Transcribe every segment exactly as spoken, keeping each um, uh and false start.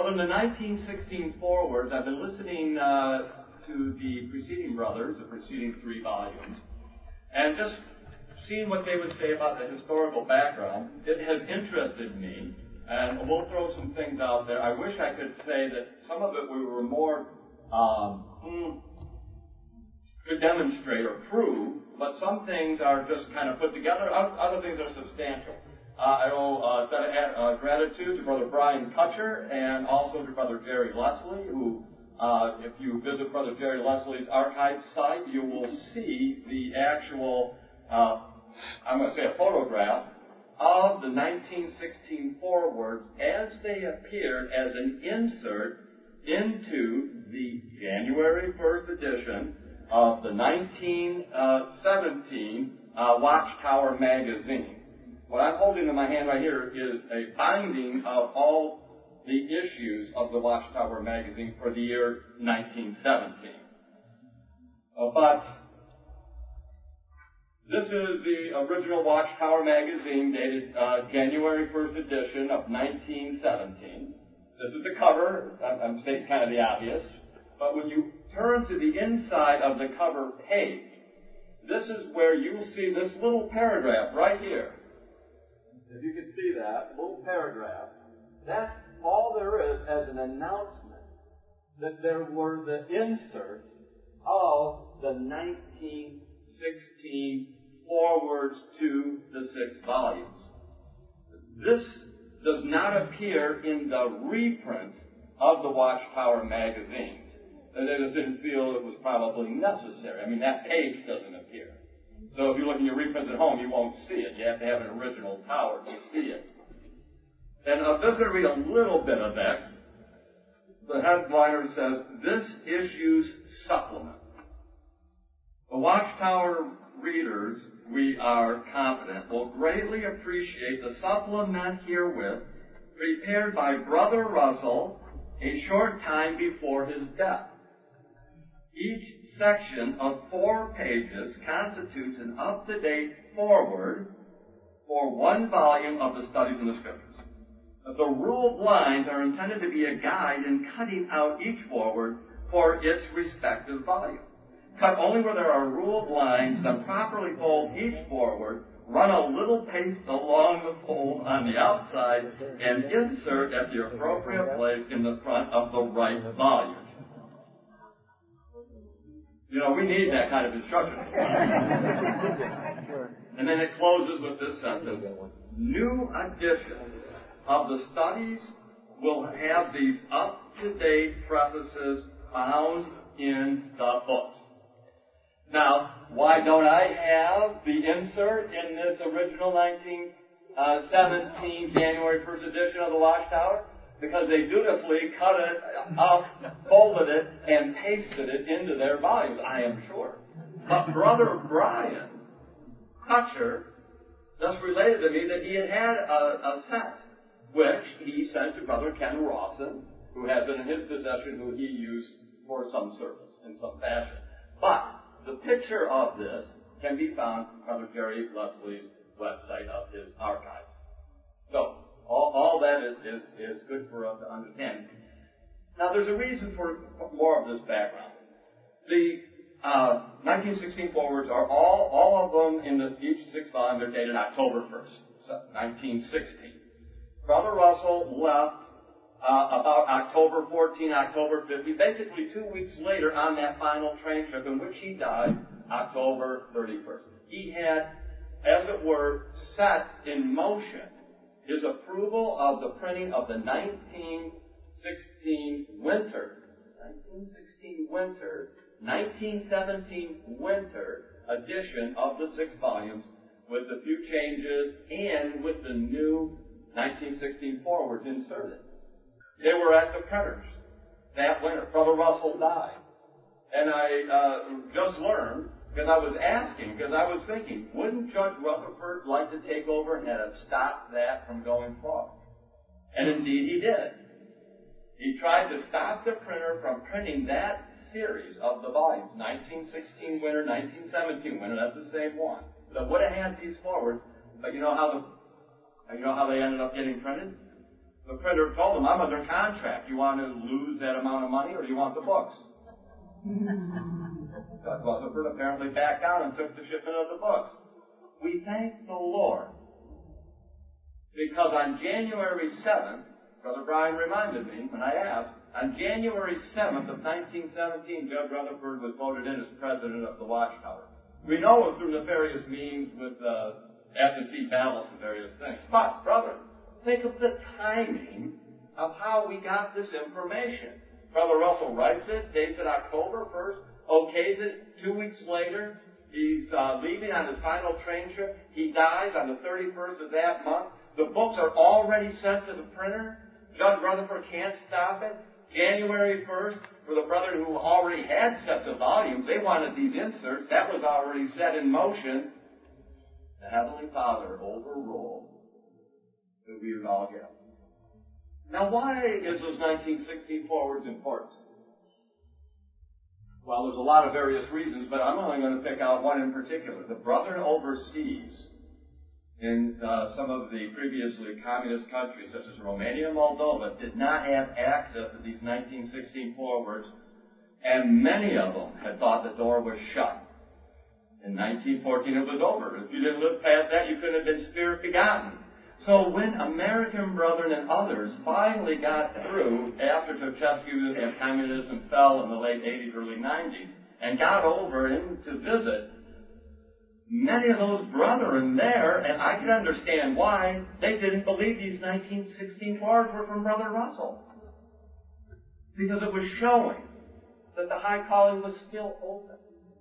Well, in the nineteen sixteen forwards, I've been listening uh, to the preceding brothers, the preceding three volumes, and just seeing what they would say about the historical background. It has interested me, and we'll throw some things out there. I wish I could say that some of it we were more um, mm, could demonstrate or prove, but some things are just kind of put together. Other things are substantial. Uh, I owe uh, set of uh, gratitude to Brother Brian Kutcher and also to Brother Jerry Leslie, who, uh, if you visit Brother Jerry Leslie's archive site, you will see the actual, uh, I'm going to say a photograph of the nineteen sixteen forwards as they appeared as an insert into the January first edition of the nineteen seventeen uh, Watchtower magazine. What I'm holding in my hand right here is a binding of all the issues of the Watchtower magazine for the year nineteen seventeen. Uh, but this is the original Watchtower magazine dated uh, January first edition of nineteen seventeen. This is the cover. I'm stating kind of the obvious. But when you turn to the inside of the cover page, this is where you'll see this little paragraph right here. If you can see that little paragraph, that's all there is as an announcement that there were the inserts of the nineteen sixteen forwards to the six volumes. This does not appear in the reprints of the Watchtower magazines. They just didn't feel it was probably necessary. I mean, that page doesn't appear. So if you look in your reprints at home, you won't see it. You have to have an original tower to see it. And I'm just going to read a little bit of that. The headliner says, "This issue's supplement." The Watchtower readers, we are confident, will greatly appreciate the supplement herewith prepared by Brother Russell a short time before his death. Each section of four pages constitutes an up-to-date foreword for one volume of the Studies in the Scriptures. The ruled lines are intended to be a guide in cutting out each foreword for its respective volume. Cut only where there are ruled lines, then properly fold each foreword, run a little paste along the fold on the outside, and insert at the appropriate place in the front of the right volume. You know, we need that kind of instruction. And then it closes with this sentence. New editions of the studies will have these up-to-date prefaces found in the books. Now, why don't I have the insert in this original nineteen seventeen January first edition of the Watchtower? Because they dutifully cut it up, folded it, and pasted it into their volumes, I am sure. But Brother Brian Kutcher just related to me that he had had a, a set, which he sent to Brother Ken Rawson, who had been in his possession, who he used for some service in some fashion. But the picture of this can be found on Brother Jerry Leslie's website of his archives. So, all, all that is, is, is good for us to understand. Now, there's a reason for more of this background. The uh, nineteen sixteen forwards are all, all of them in the, each six volumes are dated October first, nineteen sixteen. Brother Russell left uh, about October fourteenth, October fifteenth, basically two weeks later on that final train trip in which he died October thirty-first. He had, as it were, set in motion his approval of the printing of the nineteen sixteen winter, nineteen sixteen winter, nineteen seventeen winter edition of the six volumes with a few changes and with the new nineteen sixteen forwards inserted. They were at the printers that winter. Brother Russell died. And I uh, just learned, because I was asking, because I was thinking, wouldn't Judge Rutherford like to take over and have stopped that from going forward? And indeed he did. He tried to stop the printer from printing that series of the volumes, nineteen sixteen winter, nineteen seventeen winter, that's the same one. So would have had these forwards, but you know how the, you know how they ended up getting printed? The printer told him, I'm under contract. You want to lose that amount of money or do you want the books? Judge Rutherford apparently backed down and took the shipment of the books. We thank the Lord because on January seventh, Brother Brian reminded me when I asked, on January seventh of nineteen seventeen, Judge Rutherford was voted in as president of the Watchtower. We know it was through nefarious means with uh, absentee ballots and various things. But, brother, think of the timing of how we got this information. Brother Russell writes it, dates it October first, okays it two weeks later. He's uh, leaving on his final train trip. He dies on the thirty-first of that month. The books are already sent to the printer. Judge Rutherford can't stop it. January first, for the brethren who already had sets of volumes, they wanted these inserts. That was already set in motion. The Heavenly Father overruled that we would all get. Now, why is those nineteen sixteen forwards important? Well, there's a lot of various reasons, but I'm only going to pick out one in particular. The brethren overseas in uh, some of the previously communist countries, such as Romania and Moldova, did not have access to these nineteen sixteen forwards, and many of them had thought the door was shut. In nineteen fourteen, it was over. If you didn't live past that, you couldn't have been spirit begotten. So when American brethren and others finally got through after Ceausescu and communism fell in the late eighties, early nineties, and got over in to visit, many of those brethren there, and I can understand why, they didn't believe these nineteen sixteen forwards were from Brother Russell. Because it was showing that the high calling was still open.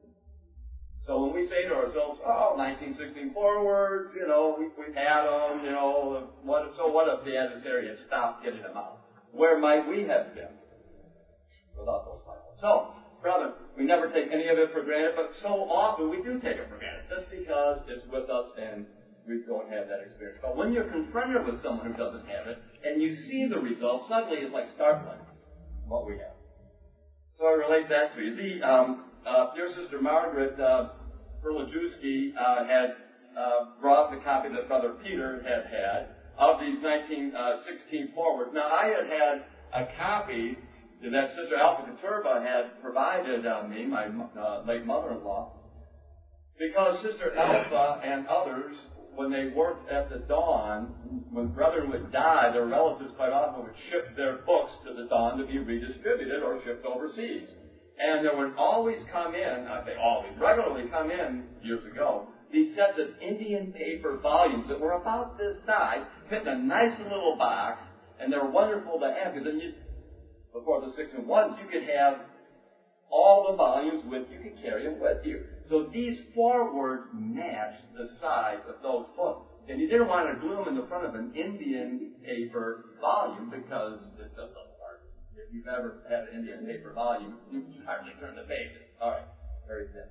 So when we say to ourselves, oh, nineteen sixteen forwards, you know, we, we've had them, you know, what, so what if the adversary had stopped getting them out? Where might we have been without those Bibles? So, brother, we never take any of it for granted, but so often we do take it for granted, just because it's with us and we don't have that experience. But when you're confronted with someone who doesn't have it, and you see the results, suddenly it's like startling what we have. So I relate that to you. The, um, uh, dear Sister Margaret uh, Perlajewski uh, had uh, brought the copy that Brother Peter had had of these nineteen sixteen forwards. Now, I had had a copy that Sister Alpha Katurba had provided uh, me, my uh, late mother-in-law, because Sister Alpha and others, when they worked at the Dawn, when brethren would die, their relatives quite often would ship their books to the Dawn to be redistributed or shipped overseas. And there would always come in, I say always, regularly come in, years ago, these sets of Indian paper volumes that were about this size, fit in a nice little box, and they were wonderful to have, because then you, before the six and ones, you could have all the volumes with you, could carry them with you. So these forwards matched the size of those books. And you didn't want to glue them in the front of an Indian paper volume because it just doesn't work. If you've ever had an Indian paper volume, you can hardly turn the pages. All right, very thin.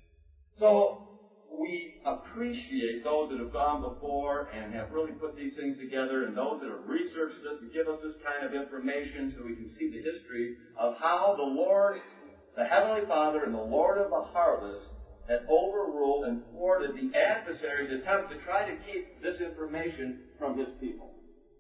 So we appreciate those that have gone before and have really put these things together, and those that have researched this to give us this kind of information so we can see the history of how the Lord, the Heavenly Father, and the Lord of the harvest had overruled and thwarted the adversary's attempt to try to keep this information from his people.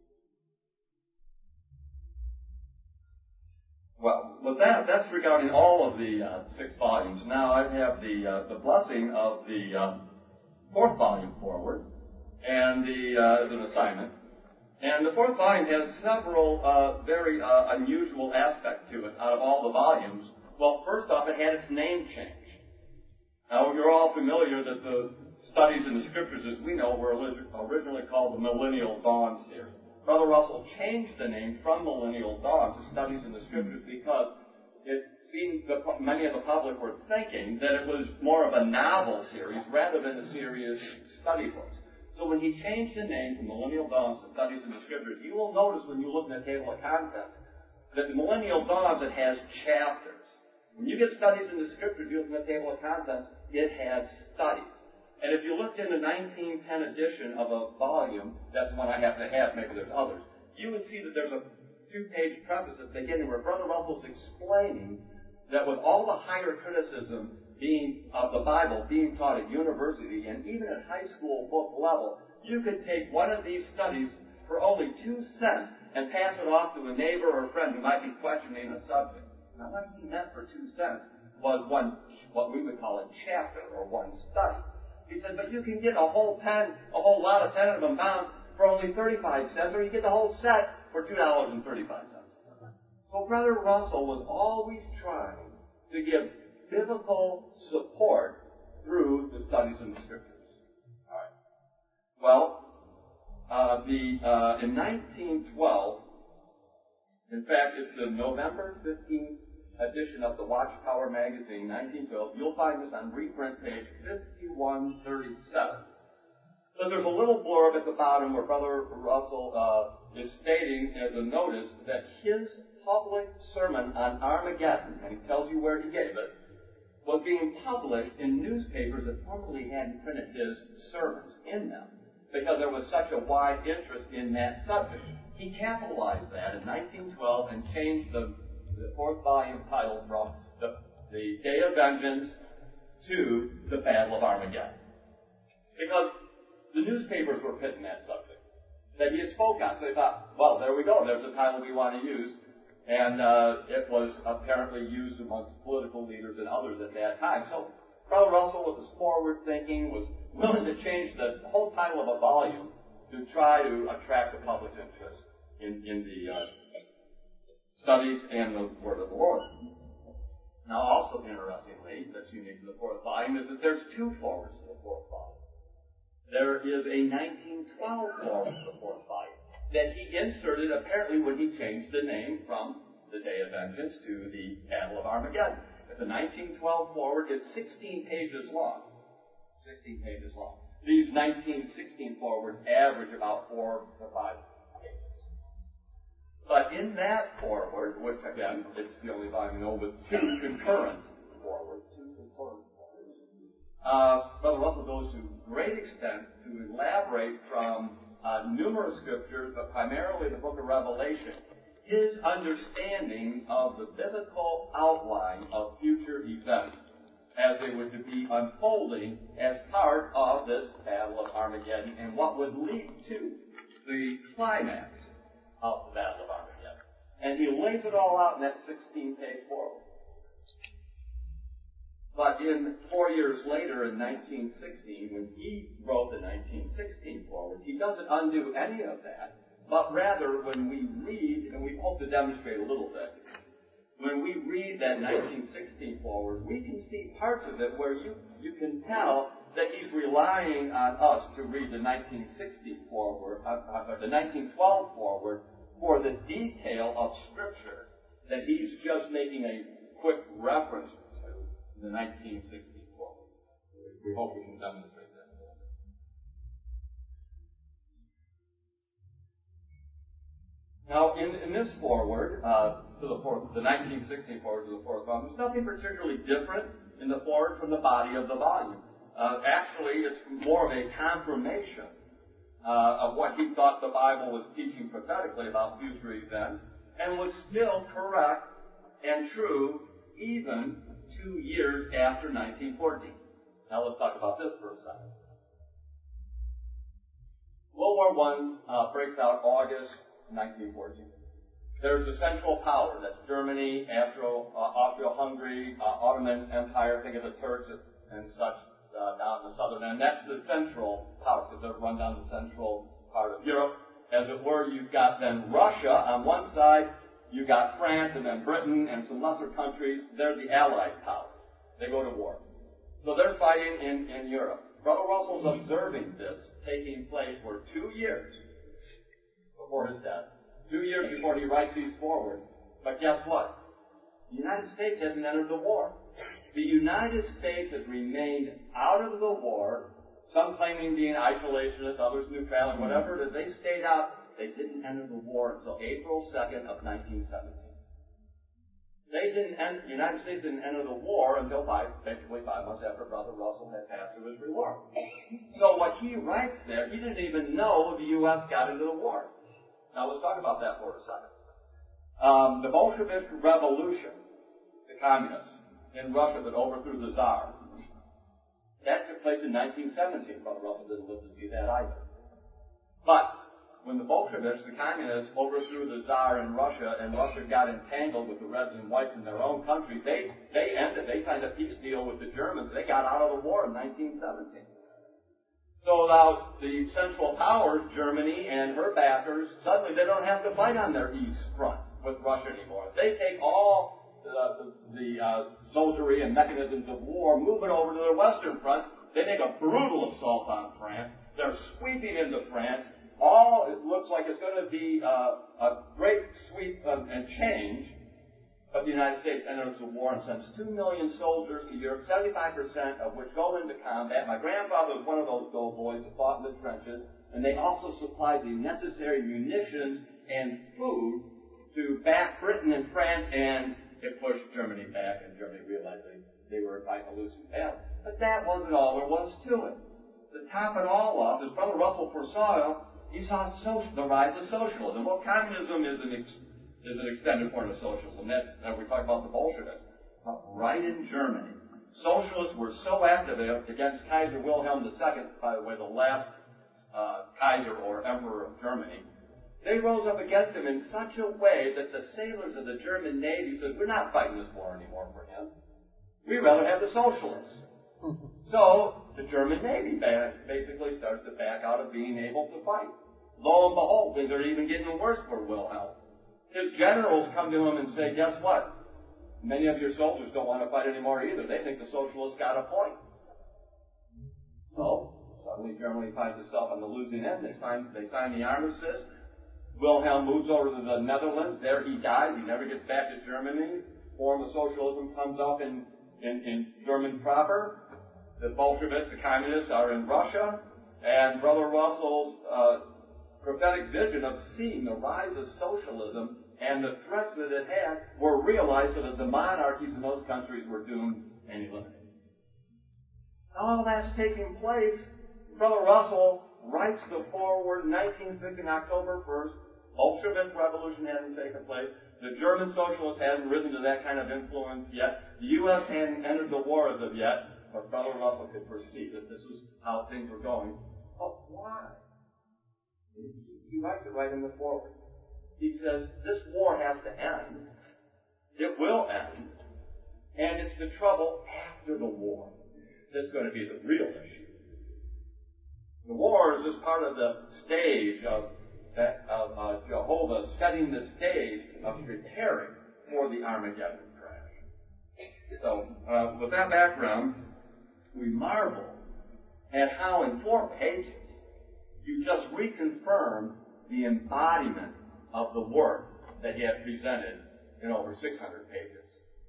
Well, with that, that's regarding all of the uh, six volumes. Now I have the uh, the blessing of the uh, fourth volume forward, and the uh, as an assignment. And the fourth volume has several uh, very uh, unusual aspects to it out of all the volumes. Well, first off, it had its name changed. Now, you're all familiar that the studies in the Scriptures, as we know, were originally called the Millennial Dawn series. Brother Russell changed the name from Millennial Dawn to Studies in the Scriptures because it seemed that many of the public were thinking that it was more of a novel series rather than a serious study books. So when he changed the name from Millennial Dawns to Studies in the Scriptures, you will notice when you look at the table of contents that the Millennial Dawns, it has chapters. When you get Studies in the Scriptures, you look at the table of contents, it has studies. And if you looked in the nineteen ten edition of a volume, that's the one I happen to have, maybe there's others, you would see that there's a two-page preface at the beginning where Brother Russell's explaining that with all the higher criticism being of the Bible being taught at university and even at high school book level, you could take one of these studies for only two cents and pass it off to a neighbor or a friend who might be questioning a subject. Now, what he meant for two cents was one, what we would call a chapter or one study. He said, but you can get a whole pen, a whole lot of ten of them bound for only thirty-five cents, or you get the whole set for two dollars and thirty-five cents. So Brother Russell was always trying to give biblical support through the studies in the Scriptures. All right. Well, uh, the uh, in nineteen twelve, in fact, it's the November fifteenth edition of the Watchtower magazine, nineteen twelve. You'll find this on reprint page fifty-one thirty-seven. So there's a little blurb at the bottom where Brother Russell uh, is stating as a notice that his public sermon on Armageddon, and he tells you where he gave it, was being published in newspapers that formerly hadn't printed his sermons in them because there was such a wide interest in that subject. He capitalized that in nineteen twelve and changed the, the fourth volume title from the, the Day of Vengeance to the Battle of Armageddon. Because the newspapers were pitting that subject that he had spoke on. So they thought, well, there we go. There's the title we want to use. And uh, it was apparently used amongst political leaders and others at that time. So Brother Russell, with his forward thinking, was willing to change the whole title of a volume to try to attract the public's interest in, in the uh, studies and the Word of the Lord. Now, also interestingly, that's unique to the fourth volume, is that there's two forwards to the fourth volume. There is a nineteen twelve forward to the fourth volume that he inserted apparently when he changed the name from the Day of Vengeance to the Battle of Armageddon. It's a nineteen twelve forward. It's sixteen pages long. sixteen pages long. These nineteen sixteen forwards average about four to five pages. But in that forward, which again, it's the only volume I know with two concurrent forwards, two concurrent forwards, uh, Brother Russell goes to great extent to elaborate from Uh, numerous scriptures, but primarily the book of Revelation, his understanding of the biblical outline of future events as they were to be unfolding as part of this Battle of Armageddon and what would lead to the climax of the Battle of Armageddon. And he lays it all out in that sixteen-page foreword. But in four years later, in nineteen sixteen, when he wrote the nineteen sixteen foreword, he doesn't undo any of that. But rather, when we read, and we hope to demonstrate a little bit, when we read that nineteen sixteen foreword, we can see parts of it where you, you can tell that he's relying on us to read the nineteen sixteen foreword, uh, uh, the nineteen twelve foreword, for the detail of Scripture that he's just making a quick reference the nineteen sixty-four. We hope we can demonstrate that. Now, in, in this foreword, uh, to the fourth, the nineteen sixteen foreword to the fourth volume, there's nothing particularly different in the foreword from the body of the volume. Uh, actually, it's more of a confirmation uh, of what he thought the Bible was teaching prophetically about future events, and was still correct and true even two years after nineteen fourteen. Now let's talk about this for a second. World War One uh, breaks out August nineteen fourteen. There's a central power, that's Germany, Austro, uh, Austro-Hungary, uh, Ottoman Empire, think of the Turks and such uh, down in the southern end. That's the central power, because they've run down the central part of Europe. As it were, you've got then Russia on one side, you've got France and then Britain and some lesser countries. They're the Allied powers. They go to war. So they're fighting in, in Europe. Brother Russell's observing this taking place for two years before his death. Two years before he writes these forward. But guess what? The United States hasn't entered the war. The United States has remained out of the war, some claiming being isolationist, others neutrality, whatever it is. They stayed out. They didn't enter the war until April second of nineteen seventeen. They didn't enter, the United States didn't enter the war until five, basically five months after Brother Russell had passed through his reward. So what he writes there, he didn't even know the U S got into the war. Now let's talk about that for a second. Um, the Bolshevik Revolution, the communists in Russia that overthrew the Tsar, that took place in nineteen seventeen. Brother Russell didn't live to see that either. But when the Bolsheviks, the communists, overthrew the Tsar in Russia, and Russia got entangled with the Reds and Whites in their own country, they, they ended, they signed a peace deal with the Germans. They got out of the war in nineteen seventeen. So now the Central Powers, Germany and her backers, suddenly they don't have to fight on their east front with Russia anymore. They take all the, the, the uh, soldiery and mechanisms of war, move it over to their western front. They make a brutal assault on France. They're sweeping into France. All, it looks like it's going to be uh, a great sweep of, and change. But the United States enters the war and sends two million soldiers to Europe, seventy-five percent of which go into combat. My grandfather was one of those doughboys that fought in the trenches, and they also supplied the necessary munitions and food to back Britain and France, and it pushed Germany back, and Germany realized they, they were fighting a losing battle. But that wasn't all there was to it. To top it all off, as Brother Russell foresaw, he saw social, the rise of socialism. Well, communism is an ex- is an extended form of socialism. That, that we talk about the Bolsheviks. But right in Germany, socialists were so active against Kaiser Wilhelm the Second, by the way, the last uh, Kaiser or Emperor of Germany. They rose up against him in such a way that the sailors of the German Navy said, we're not fighting this war anymore for him. We'd rather have the socialists. So the German Navy basically starts to back out of being able to fight. Lo and behold, things are even getting worse for Wilhelm. His generals come to him and say, guess what? Many of your soldiers don't want to fight anymore either. They think the socialists got a point. So, suddenly Germany finds itself on the losing end. They sign, they sign the armistice. Wilhelm moves over to the Netherlands. There he dies. He never gets back to Germany. Form of socialism comes up in, in, in German proper. The Bolsheviks, the communists, are in Russia. And Brother Russell's uh, prophetic vision of seeing the rise of socialism and the threats that it had were realized so that the monarchies in those countries were doomed and eliminated. All that's taking place. Brother Russell writes the foreword in nineteen fifty, October first. Bolshevik revolution hadn't taken place. The German socialists hadn't risen to that kind of influence yet. The U S hadn't entered the war as of yet. But Brother Russell could perceive that this was how things were going. But why? He writes it right in the foreword. He says, this war has to end. It will end. And it's the trouble after the war that's going to be the real issue. The war is just part of the stage of, that, of uh, Jehovah setting the stage of preparing for the Armageddon crash. So, uh, with that background, we marvel at how in four pages you just reconfirm the embodiment of the work that he had presented in over six hundred pages.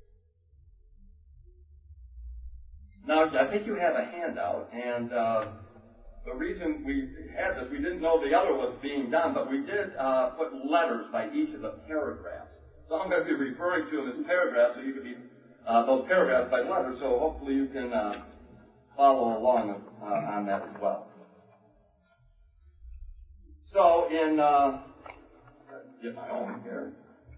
Now, I think you have a handout, and uh, the reason we had this, we didn't know the other was being done, but we did uh, put letters by each of the paragraphs. So I'm going to be referring to them as paragraphs, so you can be uh, those paragraphs by letters, so hopefully you can uh, follow along uh, on that as well. So in, uh, get my own here.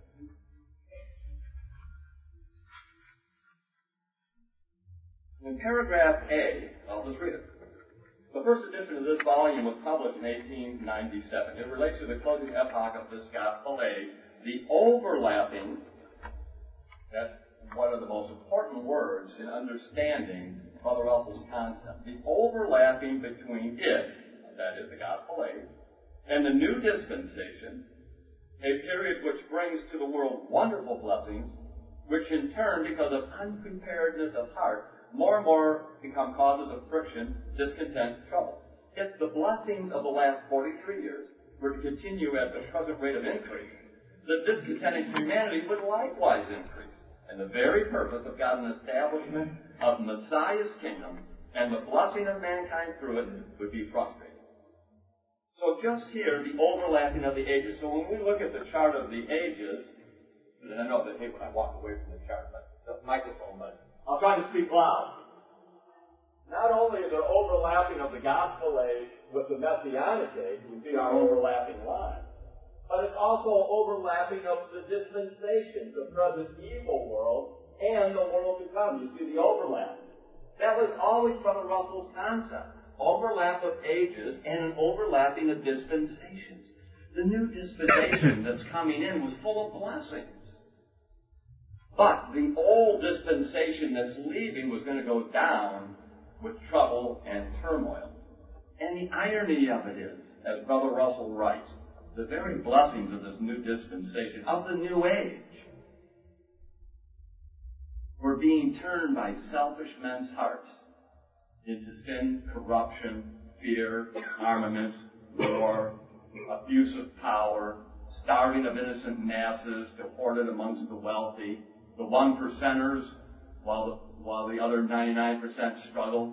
In paragraph A, I'll just read it. The first edition of this volume was published in eighteen ninety-seven. It relates to the closing epoch of this gospel age. The overlapping, that's one of the most important words in understanding Brother Russell's concept. The overlapping between it, that is the gospel age, and the new dispensation, a period which brings to the world wonderful blessings, which in turn, because of unpreparedness of heart, more and more become causes of friction, discontent, trouble. If the blessings of the last forty-three years were to continue at the present rate of increase, the discontent in humanity would likewise increase. And the very purpose of God's establishment of Messiah's kingdom and the blessing of mankind through it would be frustrated. So just here, the overlapping of the ages. So when we look at the chart of the ages, and I know that hate when I walk away from the chart, but the microphone, but I'll try to speak loud. Not only is there overlapping of the gospel age with the messianic age, we see our overlapping line, but it's also overlapping of the dispensations, the present evil world and the world to come. You see the overlap. That was always Brother Russell's concept. Overlap of ages and an overlapping of dispensations. The new dispensation that's coming in was full of blessings. But the old dispensation that's leaving was going to go down with trouble and turmoil. And the irony of it is, as Brother Russell writes, the very blessings of this new dispensation, of the new age, were being turned by selfish men's hearts into sin, corruption, fear, armament, war, abuse of power, starving of innocent masses to hoard it amongst the wealthy, the one percenters, while the, while the other ninety-nine percent struggle.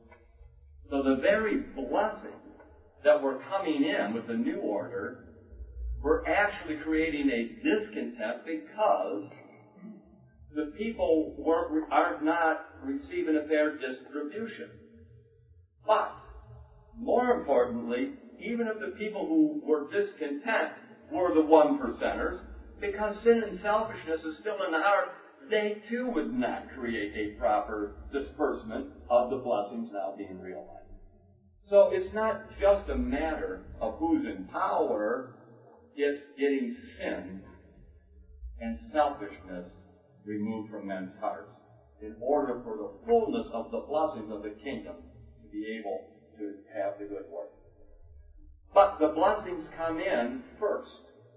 So the very blessings that were coming in with the new order were actually creating a discontent because the people were, are not receiving a fair distribution. But, more importantly, even if the people who were discontent were the one percenters, because sin and selfishness is still in the heart, they too would not create a proper disbursement of the blessings now being realized. So it's not just a matter of who's in power, it's getting sin and selfishness removed from men's hearts in order for the fullness of the blessings of the kingdom to be able to have the good work. But the blessings come in first,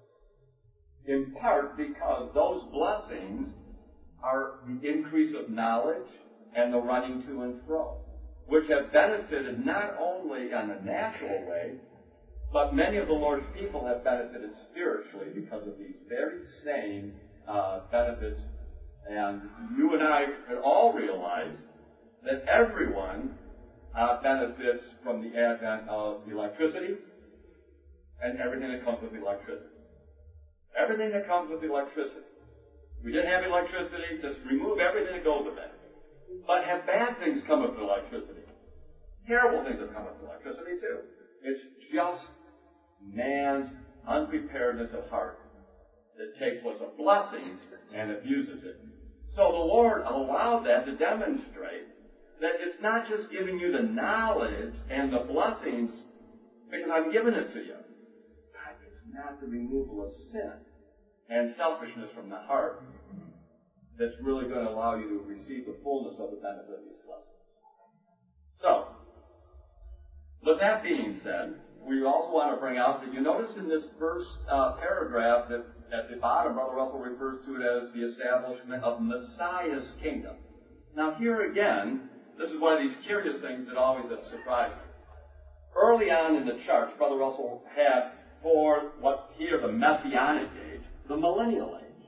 in part because those blessings are the increase of knowledge and the running to and fro, which have benefited not only in a natural way, but many of the Lord's people have benefited spiritually because of these very same uh, benefits. And you and I can all realize that everyone uh, benefits from the advent of electricity and everything that comes with electricity. Everything that comes with electricity. If we didn't have electricity, just remove everything that goes with it. But have bad things come with electricity. Terrible things have come with electricity too. It's just man's unpreparedness of heart that takes what's a blessing and abuses it. So the Lord allowed that to demonstrate that it's not just giving you the knowledge and the blessings because I'm giving it to you. But it's not the removal of sin and selfishness from the heart that's really going to allow you to receive the fullness of the benefit of these blessings. So, with that being said, we also want to bring out that you notice in this first uh, paragraph that at the bottom, Brother Russell refers to it as the establishment of Messiah's kingdom. Now here again, this is one of these curious things that always have surprised me. Early on in the church, Brother Russell had for what's here the Messianic age, the millennial age.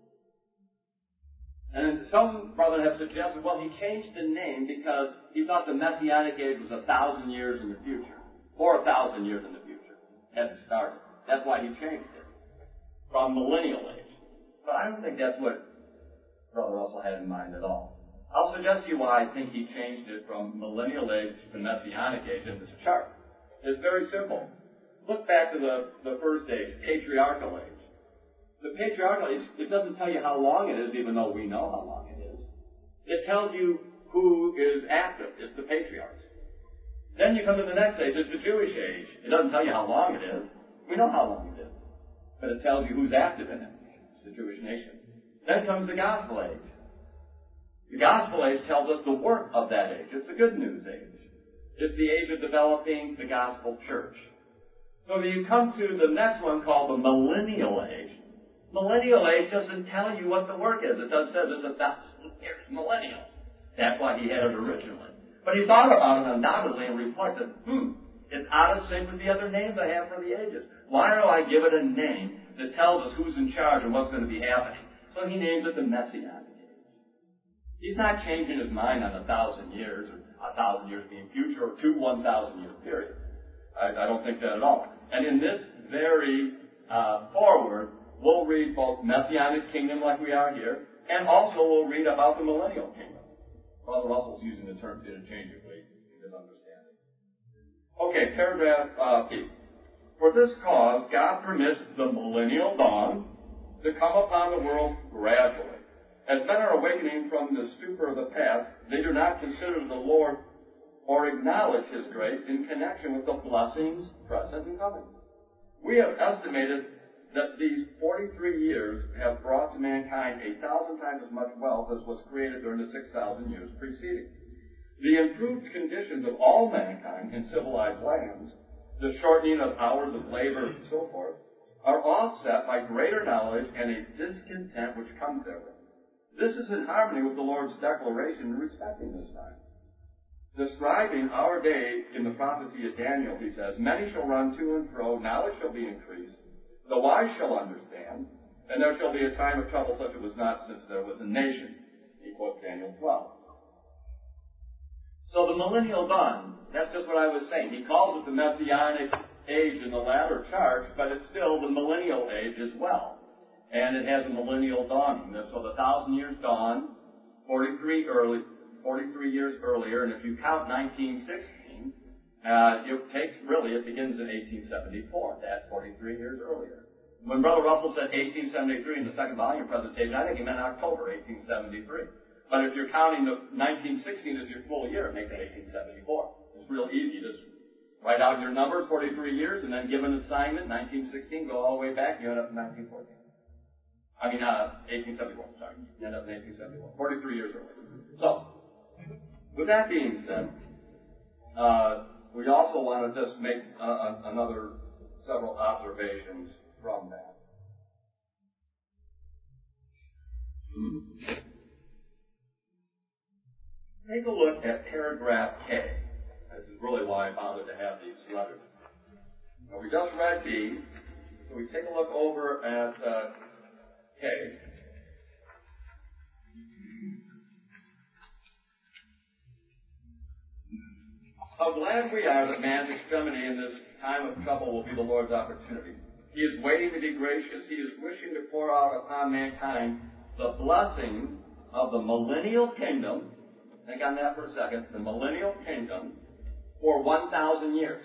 And some brethren have suggested, well, he changed the name because he thought the Messianic age was a thousand years in the future, or a thousand years in the future, hadn't started. That's why he changed it from millennial age. But I don't think that's what Brother Russell had in mind at all. I'll suggest to you why I think he changed it from millennial age to Messianic age in this chart. It's very simple. Look back to the, the first age, patriarchal age. The patriarchal age, it doesn't tell you how long it is, even though we know how long it is. It tells you who is active. It's the patriarchs. Then you come to the next age, it's the Jewish age. It doesn't tell you how long it is. We know how long it is. But it tells you who's active in it. It's the Jewish nation. Then comes the gospel age. The gospel age tells us the work of that age. It's the good news age. It's the age of developing the gospel church. So you come to the next one called the millennial age. Millennial age doesn't tell you what the work is. It does say there's a thousand years millennial. That's why he had it originally. But he thought about it undoubtedly and reflected, hmm, it's out of sync with the other names I have for the ages. Why do I give it a name that tells us who's in charge and what's going to be happening? So he names it the Messianic age. He's not changing his mind on a thousand years, or a thousand years being future, or two one thousand year period. I, I don't think that at all. And in this very uh, forward, we'll read both Messianic kingdom like we are here, and also we'll read about the millennial kingdom. Brother Russell's using the terms interchangeably in his understanding. Okay, paragraph uh, B. For this cause, God permits the millennial dawn to come upon the world gradually. As men are awakening from the stupor of the past, they do not consider the Lord or acknowledge His grace in connection with the blessings present and coming. We have estimated that these forty-three years have brought to mankind a thousand times as much wealth as was created during the six thousand years preceding. The improved conditions of all mankind in civilized lands, the shortening of hours of labor and so forth, are offset by greater knowledge and a discontent which comes therewith. This is in harmony with the Lord's declaration respecting this time. Describing our day in the prophecy of Daniel, he says, many shall run to and fro, knowledge shall be increased, the wise shall understand, and there shall be a time of trouble such as was not since there was a nation. He quotes Daniel twelve. So the millennial dawn, that's just what I was saying. He calls it the Messianic age in the latter charge, but it's still the millennial age as well. And it has a millennial dawning. So the thousand years dawn, forty-three early, forty-three years earlier, and if you count nineteen sixteen, uh, it takes, really, it begins in eighteen seventy-four. That's forty-three years earlier. When Brother Russell said eighteen seventy-three in the second volume presentation, I think he meant October eighteen seventy-three. But if you're counting the nineteen sixteen as your full year, it makes it eighteen seventy-four. It's real easy. Just write out your numbers, forty-three years, and then give an assignment, nineteen sixteen, go all the way back, you end up in nineteen fourteen. I mean, uh, eighteen seventy-one, sorry. You end up in eighteen seventy-one. forty-three years early. So, with that being said, uh, we also want to just make uh, another several observations from that. Take a look at paragraph K. This is really why I bothered to have these letters. Now, we just read B, so we take a look over at uh, K. How glad we are that man's extremity in this time of trouble will be the Lord's opportunity. He is waiting to be gracious. He is wishing to pour out upon mankind the blessings of the millennial kingdom. Think on that for a second. The millennial kingdom for one thousand years.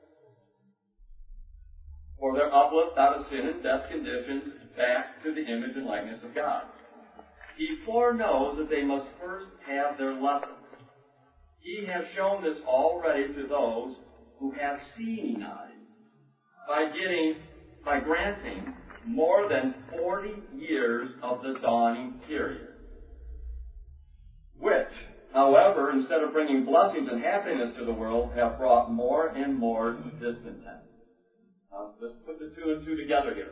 For their uplift out of sin and death conditions back to the image and likeness of God. He foreknows that they must first have their lessons. He has shown this already to those who have seeing eyes by getting, by granting more than forty years of the dawning period, which, however, instead of bringing blessings and happiness to the world, have brought more and more discontent. Now, let's put the two and two together here.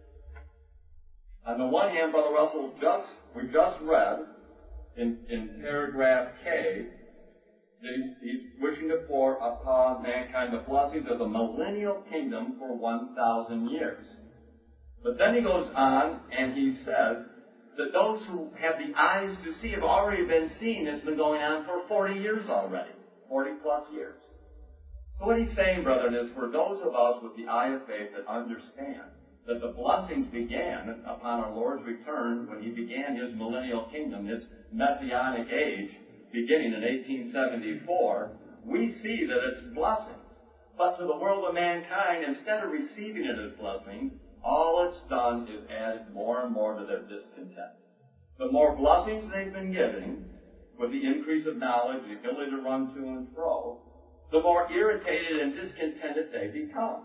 On the one hand, Brother Russell, just we just read in, in paragraph K that he's wishing to pour upon mankind the blessings of the millennial kingdom for one thousand years. But then he goes on and he says that those who have the eyes to see have already been seeing. It's been going on for forty years already. forty plus years. So what he's saying, brethren, is for those of us with the eye of faith that understand that the blessings began upon our Lord's return when he began his millennial kingdom, his messianic age, beginning in eighteen seventy-four, we see that it's blessings. But to the world of mankind, instead of receiving it as blessings, all it's done is added more and more to their discontent. The more blessings they've been given, with the increase of knowledge, the ability to run to and fro, the more irritated and discontented they become.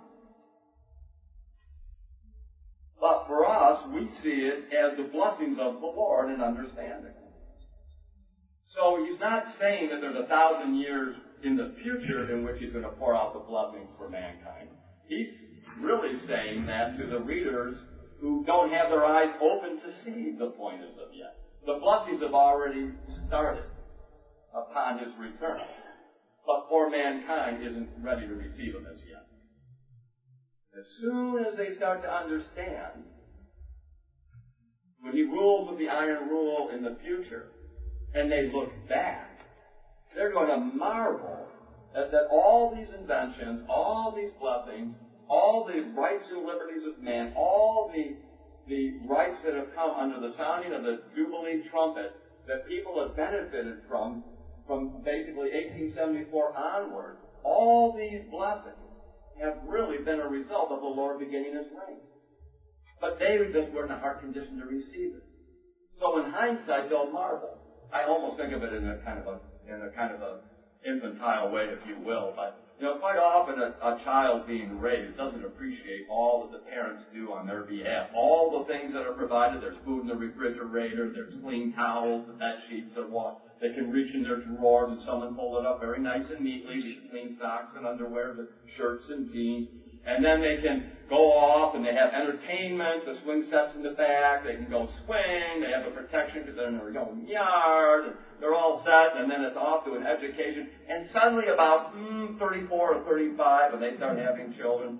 But for us, we see it as the blessings of the Lord in understanding. So he's not saying that there's a thousand years in the future in which he's going to pour out the blessings for mankind. He's really saying that to the readers who don't have their eyes open to see the point as of yet. The blessings have already started upon his return. But poor mankind isn't ready to receive them as yet. As soon as they start to understand, when he rules with the iron rule in the future, and they look back, they're going to marvel at that all these inventions, all these blessings, all the rights and liberties of man, all the, the rights that have come under the sounding of the Jubilee trumpet that people have benefited from, from basically eighteen seventy-four onward, all these blessings have really been a result of the Lord beginning his reign. But they just were in a heart condition to receive it. So in hindsight, they'll marvel. I almost think of it in a kind of a, in a kind of a infantile way, if you will. But, you know, quite often a, a child being raised doesn't appreciate all that the parents do on their behalf. All the things that are provided. There's food in the refrigerator. There's clean towels. The bed sheets are washed. They can reach in their drawers and someone fold it up very nice and neatly. These clean socks and underwear, the shirts and jeans. And then they can go off and they have entertainment. The swing set's in the back. They can go swing. They have a protection because they're in their own yard. And they're all set. And then it's off to an education. And suddenly about mm, thirty-four or thirty-five, when they start having children,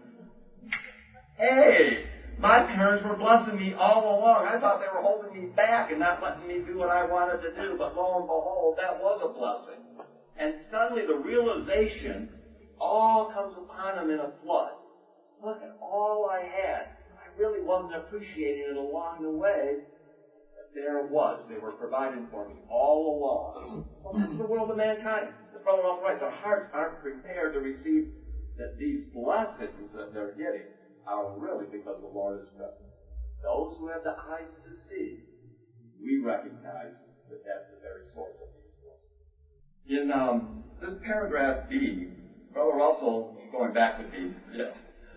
hey, my parents were blessing me all along. I thought they were holding me back and not letting me do what I wanted to do. But lo and behold, that was a blessing. And suddenly the realization all comes upon them in a flood. Look at all I had. I really wasn't appreciating it along the way. But there it was. They were providing for me all along. Well, this is the world of mankind. The Brother Russell writes, their hearts aren't prepared to receive that these blessings that they're getting are really because the Lord is present. Those who have the eyes to see, we recognize that that's the very source of these blessings. In um, this paragraph B, Brother Russell, going back to B, yes.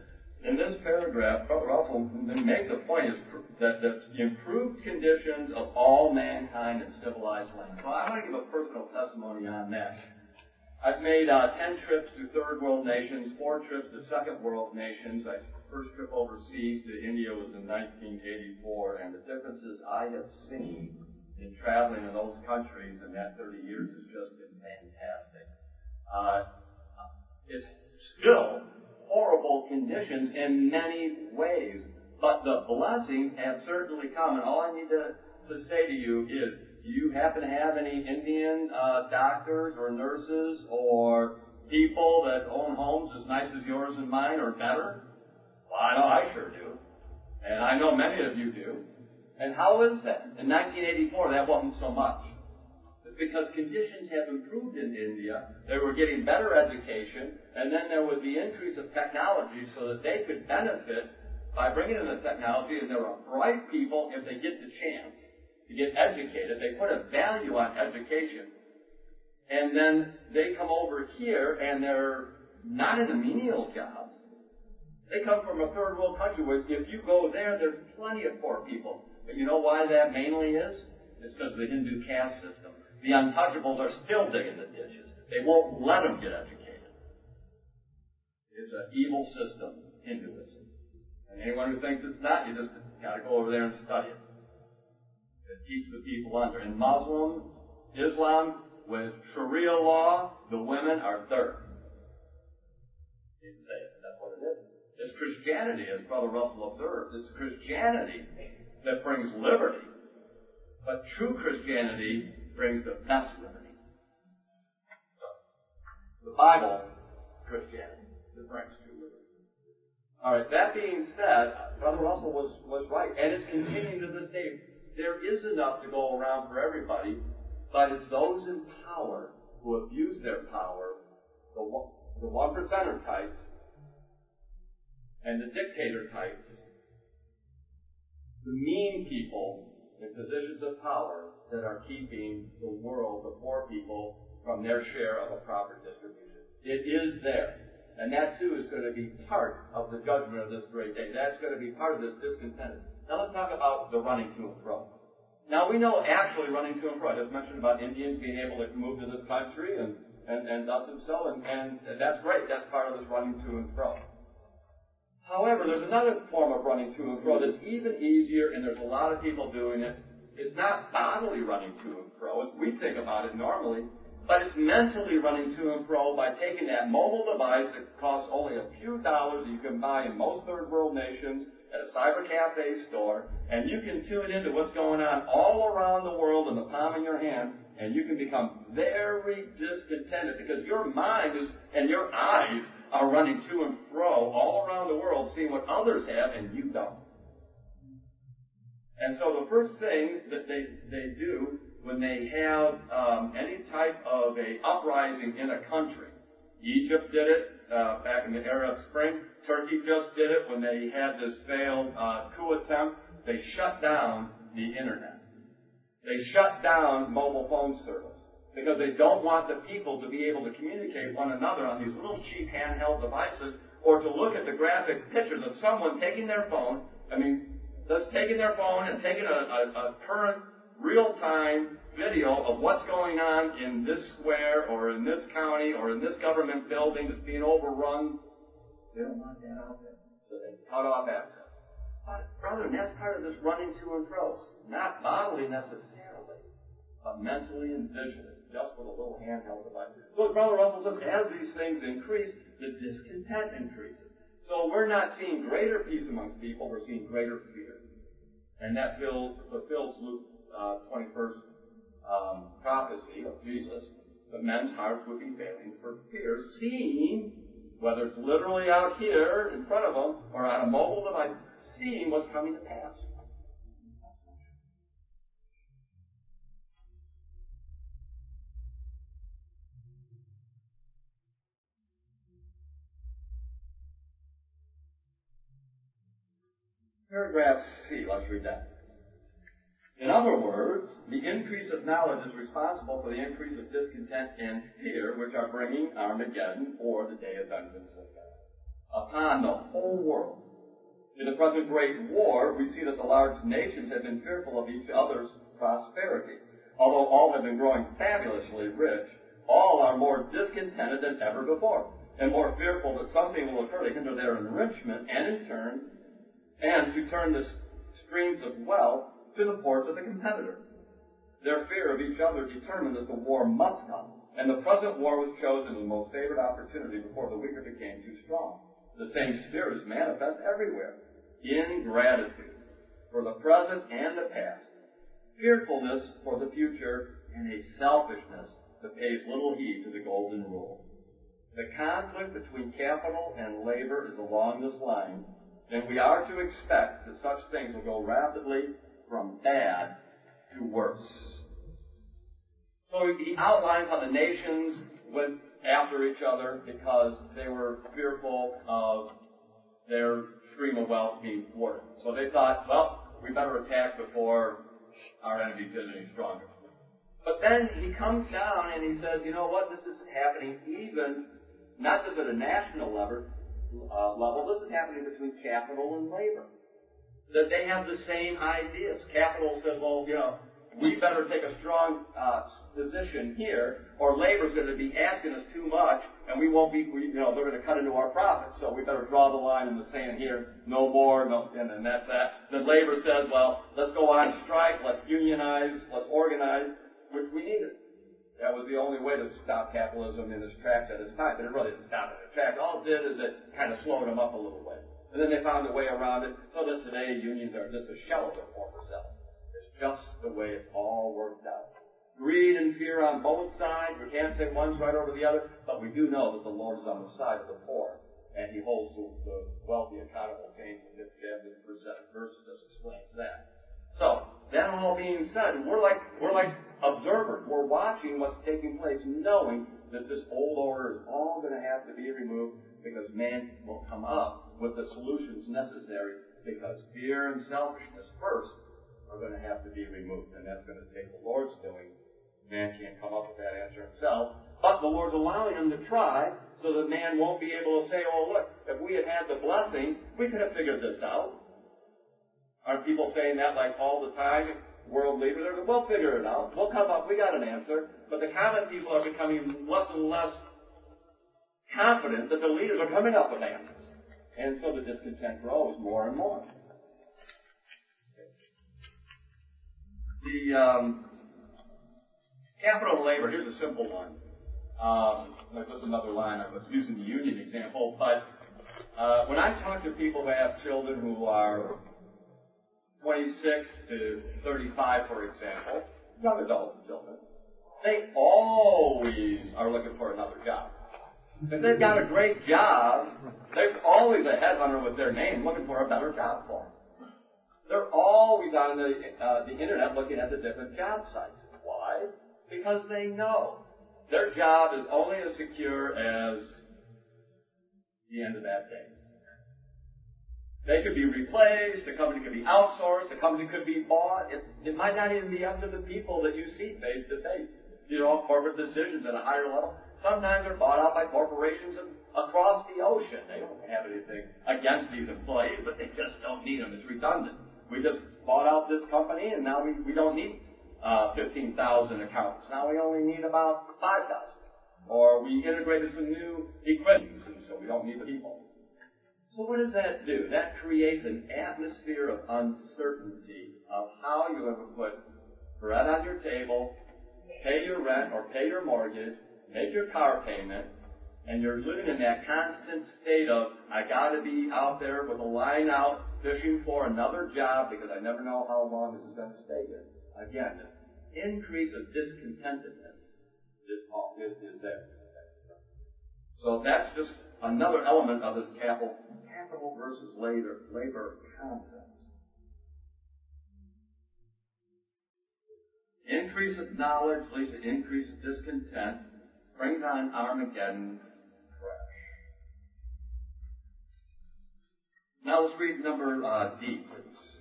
In this paragraph, Brother Russell makes the point is that the improved conditions of all mankind in civilized lands. So I want to give a personal testimony on that. I've made uh, ten trips to third world nations, four trips to second world nations. My first trip overseas to India was in nineteen eighty-four, and the differences I have seen in traveling in those countries in that thirty years has just been fantastic. Uh, it's still horrible conditions in many ways, but the blessings have certainly come. And all I need to, to say to you is, do you happen to have any Indian uh, doctors or nurses or people that own homes as nice as yours and mine or better? Well, I know I sure do. And I know many of you do. And how is that? In nineteen eighty-four, that wasn't so much. Because conditions have improved in India. They were getting better education, and then there was the increase of technology so that they could benefit by bringing in the technology, and there are bright people, if they get the chance to get educated, they put a value on education, and then they come over here, and they're not in the menial jobs. They come from a third world country where if you go there, there's plenty of poor people. But you know why that mainly is? It's because of the Hindu caste system. The untouchables are still digging the ditches. They won't let them get educated. It's an evil system, Hinduism. And anyone who thinks it's not, you just got to go over there and study it. It keeps the people under. In Muslim, Islam, with Sharia law, the women are third. You can say it. That's what it is. It's Christianity, as Brother Russell observed. It's Christianity that brings liberty. But true Christianity brings the best liberty. The Bible, Christianity, that brings true liberty. All right, that being said, Brother Russell was, was right, and it's continuing to this day. There is enough to go around for everybody, but it's those in power who abuse their power, the one, the one percenter types, and the dictator types, the mean people in positions of power that are keeping the world, the poor people, from their share of a proper distribution. It is there. And that too is going to be part of the judgment of this great day. That's going to be part of this discontent. Now let's talk about the running to and fro. Now we know actually running to and fro. I just mentioned about Indians being able to move to this country and, and, and thus and so, and, and that's great. That's part of this running to and fro. However, there's another form of running to and fro that's even easier, and there's a lot of people doing it. It's not bodily running to and fro, as we think about it normally, but it's mentally running to and fro by taking that mobile device that costs only a few dollars that you can buy in most third world nations at a cyber cafe store, and you can tune into what's going on all around the world in the palm of your hand, and you can become very discontented because your mind is, and your eyes are running to and fro all around the world, seeing what others have and you don't. And so the first thing that they, they do when they have um, any type of a uprising in a country, Egypt did it uh, back in the Arab Spring. Turkey just did it when they had this failed uh, coup attempt. They shut down the internet. They shut down mobile phone service. because they don't want the people to be able to communicate one another on these little cheap handheld devices, or to look at the graphic pictures of someone taking their phone, I mean, just taking their phone and taking a, a, a current, real-time video of what's going on in this square, or in this county, or in this government building that's being overrun. They don't want that out there, so they cut off access. But, brother, that's part of this running to and fro. Not bodily necessarily, but mentally and visually, just with a little handheld device. So, as Brother Russell says, as these things increase, the discontent increases. So we're not seeing greater peace amongst people, we're seeing greater fear. And that fills, fulfills Luke uh, twenty-first um, prophecy of Jesus, that men's hearts would be failing for fear, seeing, whether it's literally out here in front of them, or on a mobile device, seeing what's coming to pass. Paragraph C, let's read that. In other words, the increase of knowledge is responsible for the increase of discontent and fear, which are bringing Armageddon, or the day of vengeance of God, upon the whole world. In the present great war, we see that the large nations have been fearful of each other's prosperity. Although all have been growing fabulously rich, all are more discontented than ever before, and more fearful that something will occur to hinder their enrichment, and in turn, and to turn the streams of wealth to the ports of the competitor. Their fear of each other determined that the war must come, and the present war was chosen as the most favored opportunity before the weaker became too strong. The same spirit is manifest everywhere. Ingratitude for the present and the past, fearfulness for the future, and a selfishness that pays little heed to the golden rule. The conflict between capital and labor is along this line, and we are to expect that such things will go rapidly from bad to worse. So he outlines how the nations went after each other because they were fearful of their stream of wealth being thwarted. So they thought, well, we better attack before our enemy gets any stronger. But then he comes down and he says, you know what, this is happening even, not just at a national level, uh, level, this is happening between capital and labor. That they have the same ideas. Capital says, well, you know, we better take a strong uh, position here, or labor's going to be asking us too much, and we won't be, we, you know, they're going to cut into our profits. So we better draw the line in the sand here. No more, no, and then that's that. Then labor says, well, let's go on strike, let's unionize, let's organize, which we needed. That was the only way to stop capitalism in its tracks at its time. But it really didn't stop it in its tracks. All it did is it kind of slowed them up a little way. And then they found a way around it, so that today unions are just a shell of their former self. It's just the way it's all worked out. Greed and fear on both sides. We can't say one's right over the other, but we do know that the Lord is on the side of the poor, and He holds the, the wealthy accountable. James the fifth chapter, verse just explains that. So that all being said, we're like we're like observers. We're watching what's taking place, knowing that this old order is all going to have to be removed, because man will come up with the solutions necessary, because fear and selfishness first are going to have to be removed, and that's going to take the Lord's doing. Man can't come up with that answer himself, but the Lord's allowing him to try, so that man won't be able to say, oh, look, if we had had the blessing, we could have figured this out. Aren't people saying that like all the time? World leaders are, we'll figure it out. We'll come up, we got an answer. But the common people are becoming less and less confident that the leaders are coming up with answers. And so the discontent grows more and more. The um, capital and labor, here's a simple one. Um, there's just another line. I was using the union example, but uh, when I talk to people who have children who are twenty-six to thirty-five, for example, young adult children, they always are looking for another job. If they've got a great job, there's always a headhunter with their name looking for a better job for them. They're always on the, uh, the internet looking at the different job sites. Why? Because they know their job is only as secure as the end of that day. They could be replaced, the company could be outsourced, the company could be bought. It, it might not even be up to the people that you see face to face. you know, corporate decisions at a higher level. Sometimes they're bought out by corporations across the ocean. They don't have anything against these employees, but they just don't need them. It's redundant. We just bought out this company, and now we, we don't need uh, fifteen thousand accountants. Now we only need about five thousand. Or we integrated some new equipment, so we don't need the people. So what does that do? That creates an atmosphere of uncertainty of how you're going to put bread on your table, pay your rent or pay your mortgage, make your car payment, and you're living in that constant state of, I got to be out there with a line out fishing for another job because I never know how long this is going to stay here. Again, this increase of discontentedness is, is, is there. So that's just another element of this capital, capital versus labor, labor concept. Increase of knowledge leads to increase of discontent, brings on Armageddon crash. Now let's read number uh, D, please.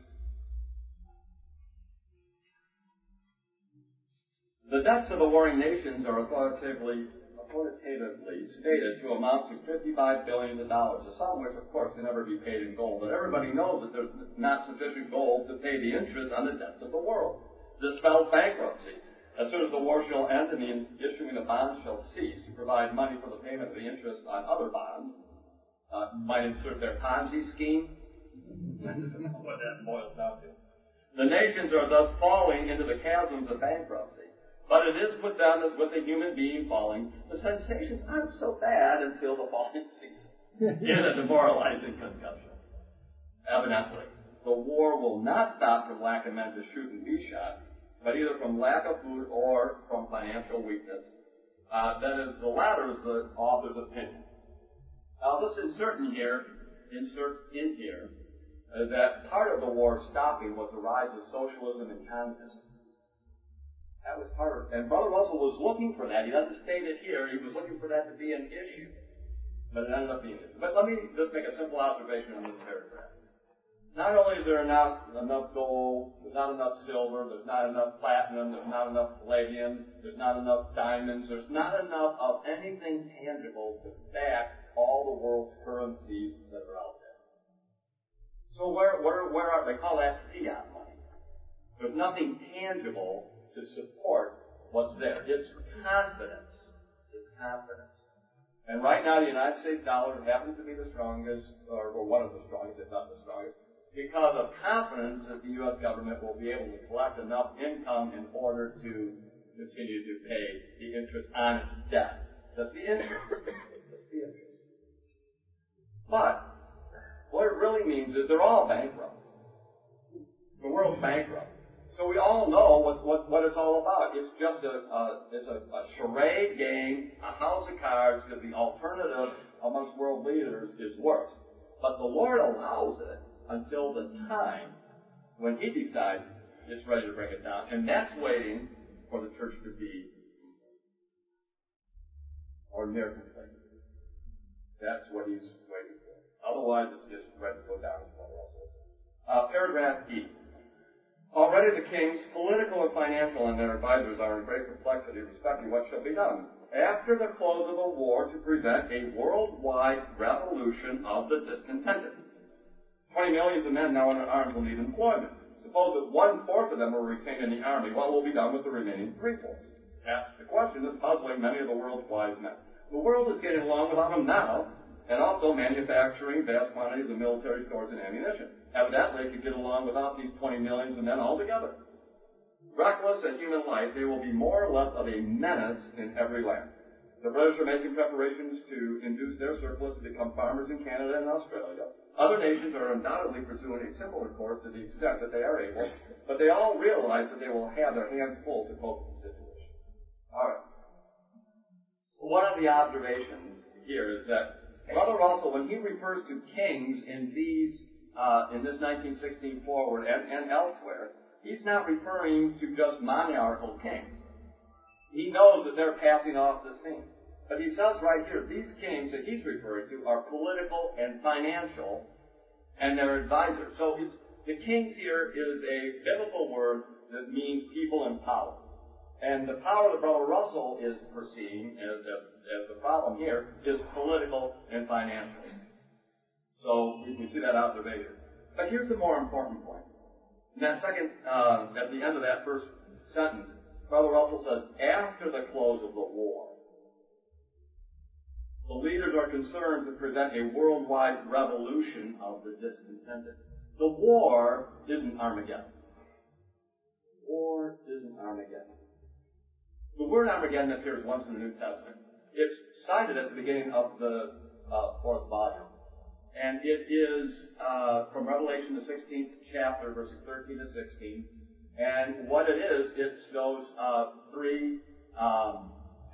The debts of the warring nations are authoritatively, authoritatively stated to amount to fifty-five billion dollars, some of which, of course, can never be paid in gold. But everybody knows that there's not sufficient gold to pay the interest on the debts of the world. This spells bankruptcy. As soon as the war shall end and the issuing of bonds shall cease to provide money for the payment of the interest on other bonds, uh, might insert their Ponzi scheme. What that boils down to. The nations are thus falling into the chasms of bankruptcy. But it is with them as with a human being falling. The sensations aren't so bad until the falling ceases. In a demoralizing concussion. Evidently, the war will not stop from lack of men to shoot and be shot, but either from lack of food or from financial weakness. Uh, that is, the latter is the author's opinion. Now, let's insert in here, insert in here, uh, that part of the war stopping was the rise of socialism and communism. That was part of it. And Brother Russell was looking for that. He doesn't state it here. He was looking for that to be an issue. But it ended up being an issue. But let me just make a simple observation on this paragraph. Not only is there not enough gold, there's not enough silver, there's not enough platinum, there's not enough palladium, there's not enough diamonds, there's not enough of anything tangible to back all the world's currencies that are out there. So where, where, where are, they call that fiat money. There's nothing tangible to support what's there. It's confidence. It's confidence. And right now, the United States dollar happens to be the strongest, or, or one of the strongest, if not the strongest, because of confidence that the U S government will be able to collect enough income in order to continue to pay the interest on its debt. That's the interest. That's the interest. But what it really means is they're all bankrupt. The world's bankrupt. So we all know what, what, what it's all about. It's just a, uh, it's a, a charade game, a house of cards, because the alternative amongst world leaders is worse. But the Lord allows it until the time when He decides it's ready to bring it down. And that's waiting for the church to be or near complete. That's what He's waiting for. Otherwise, it's just ready to go down. Uh, paragraph E. Already the kings, political and financial, and their advisors are in great perplexity respecting what shall be done after the close of the war to prevent a worldwide revolution of the discontented. Twenty millions of men now under arms will need employment. Suppose that one-fourth of them are retained in the army. What will be done with the remaining three-fourths? That's the question that's puzzling many of the world's wise men. The world is getting along without them now, and also manufacturing vast quantities of military stores and ammunition. Evidently, it could get along without these twenty millions of men altogether. Reckless in human life, they will be more or less of a menace in every land. The British are making preparations to induce their surplus to become farmers in Canada and Australia. Other nations are undoubtedly pursuing a similar course to the extent that they are able, but they all realize that they will have their hands full to cope with the situation. All right. One of the observations here is that Brother Russell, when he refers to kings in these, uh, in this nineteen sixteen forward and, and elsewhere, he's not referring to just monarchical kings. He knows that they're passing off the scene. But he says right here, these kings that he's referring to are political and financial, and their advisors. So it's, the kings here is a biblical word that means people in power. And the power that Brother Russell is perceiving as, as, as the problem here is political and financial. So we, we see that observation. But here's the more important point. In that second, uh, at the end of that first sentence, Brother Russell says, after the close of the war, the leaders are concerned to prevent a worldwide revolution of the discontented. The war isn't Armageddon. The war isn't Armageddon. The word Armageddon appears once in the New Testament. It's cited at the beginning of the uh, fourth volume. And it is uh, from Revelation, the sixteenth chapter, verses thirteen to sixteen. And what it is, it's those uh, three um,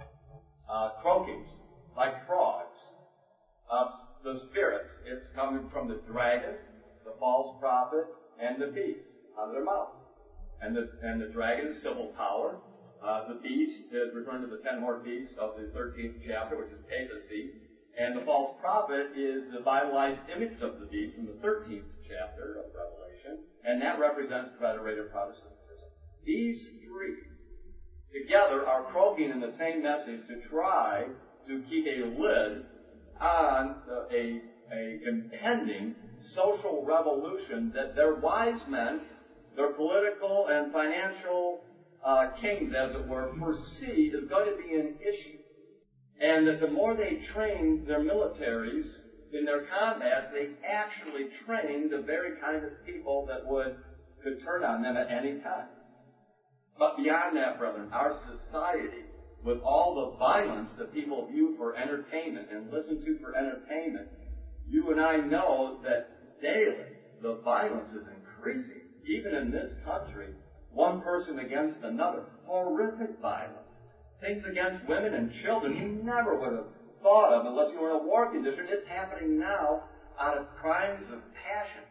uh, croakings, like frogs, of the spirits. It's coming from the dragon, the false prophet, and the beast out of their mouths. And the and the dragon is civil power. Uh, the beast is referring to the ten-horned beast of the thirteenth chapter, which is papacy. And the false prophet is the vitalized image of the beast in the thirteenth chapter of Revelation. And that represents federated Protestantism. These three together are croaking in the same message to try to keep a lid on the, a, a impending social revolution that their wise men, their political and financial uh, kings, as it were, foresee is going to be an issue. And that the more they train their militaries in their combat, they actually train the very kind of people that would could turn on them at any time. But beyond that, brethren, our society, with all the violence that people view for entertainment and listen to for entertainment, you and I know that daily the violence is increasing. Even in this country, one person against another, horrific violence. Things against women and children you never would have thought of unless you were in a war condition. It's happening now out of crimes of passion.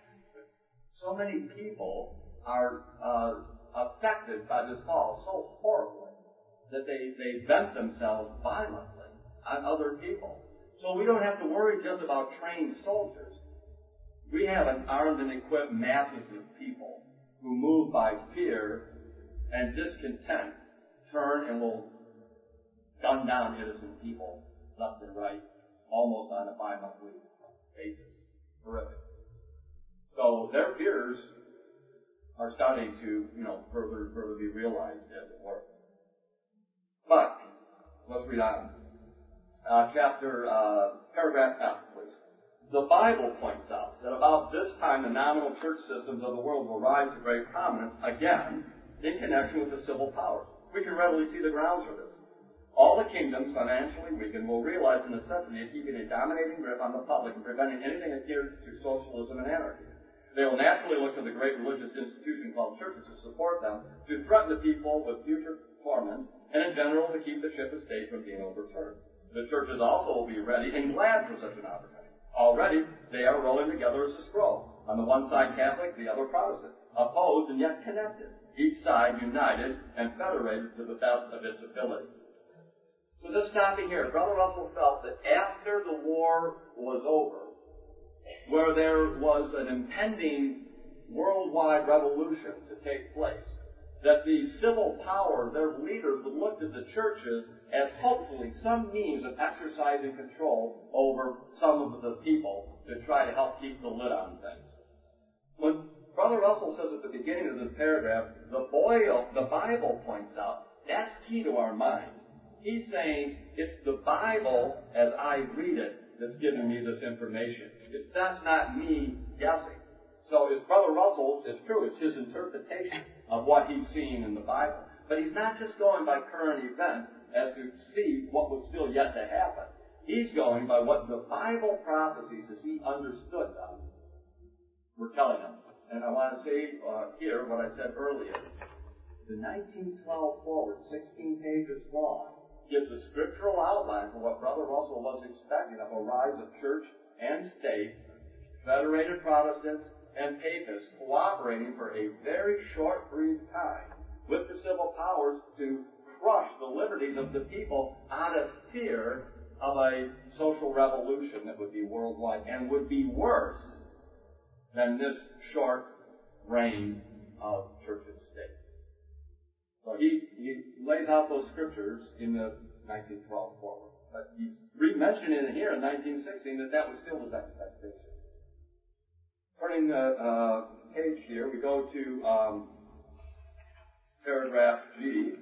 So many people are uh, affected by this fall so horribly that they, they vent themselves violently on other people. So we don't have to worry just about trained soldiers. We have an armed and equipped masses of people who move by fear and discontent, turn and will gun down innocent people left and right, almost on a bi-monthly basis. Horrific. So their fears are starting to, you know, further and further be realized, as it were. But let's read on. Uh, chapter, uh, paragraph F, please. The Bible points out that about this time the nominal church systems of the world will rise to great prominence again in connection with the civil powers. We can readily see the grounds for this. All the kingdoms, financially weakened, will realize the necessity of keeping a dominating grip on the public and preventing anything adhered to socialism and anarchy. They will naturally look to the great religious institution called churches to support them, to threaten the people with future torment, and in general to keep the ship of state from being overturned. The churches also will be ready and glad for such an opportunity. Already, they are rolling together as a scroll. On the one side Catholic, the other Protestant, opposed and yet connected, each side united and federated to the best of its ability. So just stopping here, Brother Russell felt that after the war was over, where there was an impending worldwide revolution to take place, that the civil power, their leaders, would look to the churches as hopefully some means of exercising control over some of the people to try to help keep the lid on things. When Brother Russell says at the beginning of this paragraph, the, boil, the Bible points out, that's key to our minds. He's saying it's the Bible, as I read it, that's giving me this information. It's that's not me guessing. So it's Brother Russell's, it's true, it's his interpretation of what he's seeing in the Bible. But he's not just going by current events as to see what was still yet to happen. He's going by what the Bible prophecies, as he understood them, were telling him. And I want to say uh, here what I said earlier. The nineteen twelve forward, sixteen pages long, gives a scriptural outline for what Brother Russell was expecting of a rise of church and state, federated Protestants and papists cooperating for a very short brief time with the civil powers to crush the liberties of the people out of fear of a social revolution that would be worldwide and would be worse than this short reign of church and state. So he, he lays out those scriptures in the nineteen twelve forward. But he's re-mentioned in here in nineteen sixteen that that was still his expectation. Turning the uh, page here, we go to um, paragraph G.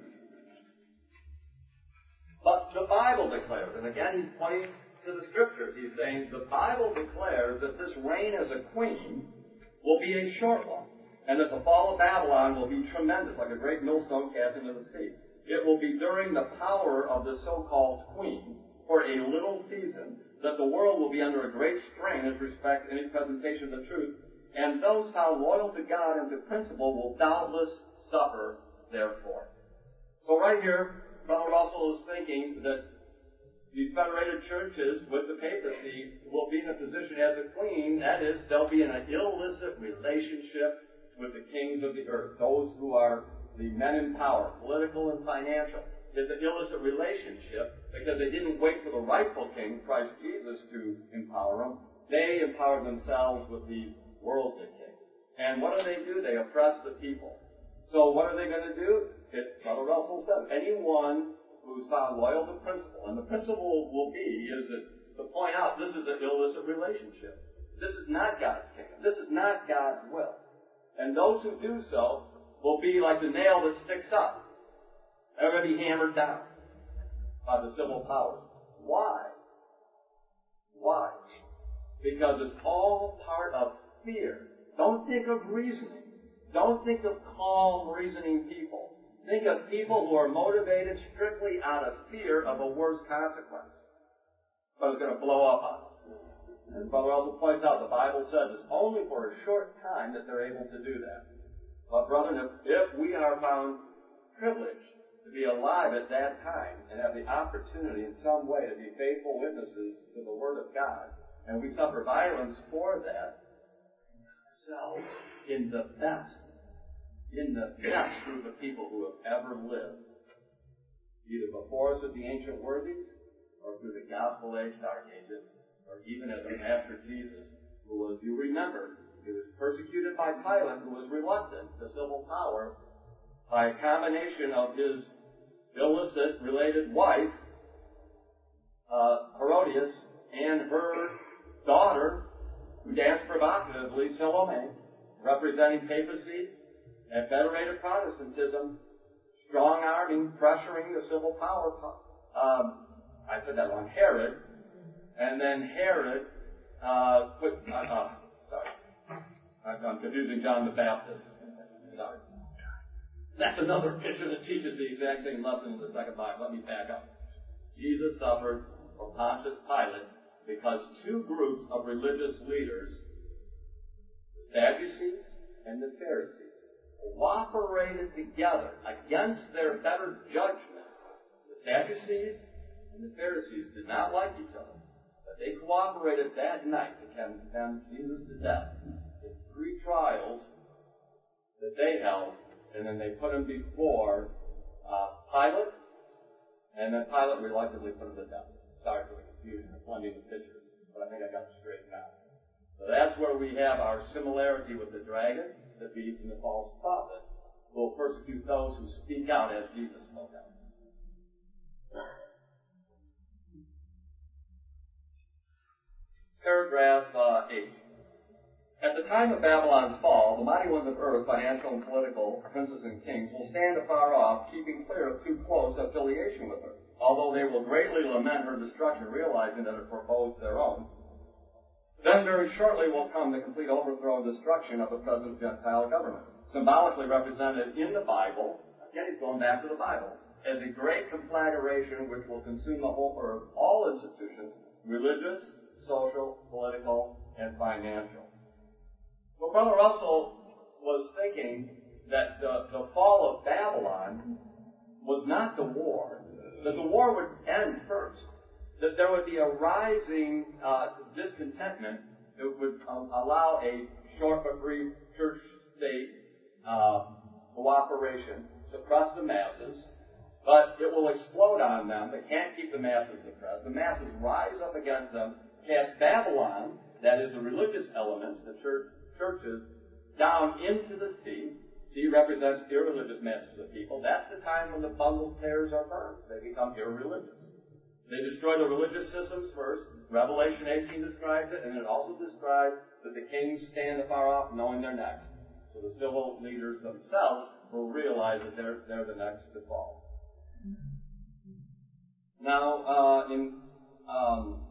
But the Bible declares, and again he's pointing to the scriptures. He's saying the Bible declares that this reign as a queen will be a short one, and that the fall of Babylon will be tremendous, like a great millstone cast into the sea. It will be during the power of the so-called queen for a little season that the world will be under a great strain as respects any presentation of the truth, and those found loyal to God and to principle will doubtless suffer therefore. So right here, Brother Russell is thinking that these federated churches with the papacy will be in a position as a queen, that is, they'll be in an illicit relationship with the kings of the earth, those who are the men in power, political and financial. It's an illicit relationship because they didn't wait for the rightful king, Christ Jesus, to empower them. They empowered themselves with these worldly kings. And what do they do? They oppress the people. So what are they going to do? It, Brother Russell says, anyone who's found loyal to principle, and the principle will be, is that to point out this is an illicit relationship. This is not God's kingdom. This is not God's will. And those who do so will be like the nail that sticks up. They're going to be hammered down by the civil powers. Why? Why? Because it's all part of fear. Don't think of reasoning. Don't think of calm, reasoning people. Think of people who are motivated strictly out of fear of a worse consequence. But it's going to blow up on them. And Brother also points out, the Bible says it's only for a short time that they're able to do that. But brethren, if, if we are found privileged to be alive at that time and have the opportunity in some way to be faithful witnesses to the Word of God, and we suffer violence for that, ourselves in the best, in the best group of people who have ever lived, either before us at the ancient worthies, or through the gospel age, dark ages, or even as our Master Jesus, who was, you remember, he was persecuted by Pilate, who was reluctant to civil power, by a combination of his illicit related wife, uh, Herodias, and her daughter, who danced provocatively, Salome, representing papacy and federated Protestantism, strong-arming, pressuring the civil power. Um, I said that wrong, Herod, and then Herod uh, put, uh, uh, sorry, I'm confusing John the Baptist. Sorry. That's another picture that teaches the exact same lesson in the second Bible. Let me back up. Jesus suffered from Pontius Pilate because two groups of religious leaders, the Sadducees and the Pharisees, cooperated together against their better judgment. The Sadducees and the Pharisees did not like each other, but they cooperated that night to condemn Jesus to death in three trials that they held, and then they put him before uh, Pilate, and then Pilate reluctantly put him to death. Sorry for the confusion of blending the pictures, but I think I got it straightened out. So that's where we have our similarity with the dragon, the beast, and the false prophet, who will persecute those who speak out as Jesus spoke out. Paragraph uh, eight. At the time of Babylon's fall, the mighty ones of earth, financial and political, princes and kings, will stand afar off, keeping clear of too close affiliation with her, although they will greatly lament her destruction, realizing that it forebodes their own. Then very shortly will come the complete overthrow and destruction of the present Gentile government, symbolically represented in the Bible, again he's going back to the Bible, as a great conflagration which will consume the whole earth, all institutions, religious, social, political, and financial. So Brother Russell was thinking that the, the fall of Babylon was not the war, that the war would end first, that there would be a rising uh, discontentment that would um, allow a short but brief church-state uh, cooperation, suppress the masses, but it will explode on them. They can't keep the masses suppressed. The masses rise up against them, cast Babylon, that is the religious elements, the church, churches, down into the sea, C represents irreligious masses of people. That's the time when the bundled tares are burned. They become irreligious. They destroy the religious systems first. Revelation eighteen describes it, and it also describes that the kings stand afar off knowing they're next. So the civil leaders themselves will realize that they're, they're the next to fall. Now, uh, in, um,